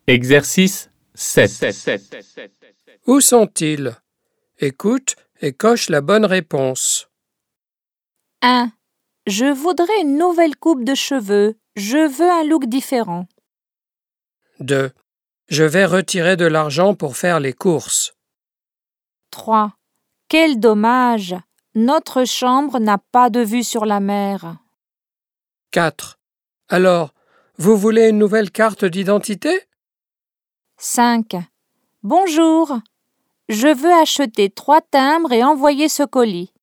Exercice 7. Où sont-ils? Écoute et coche la bonne réponse. 1. Je voudrais une nouvelle coupe de cheveux. Je veux un look différent. 2. Je vais retirer de l'argent pour faire les courses. 3. Quel dommage! Notre chambre n'a pas de vue sur la mer. 4. Alors, vous voulez une nouvelle carte d'identité? 5. Bonjour! Je veux acheter 3 timbres et envoyer ce colis.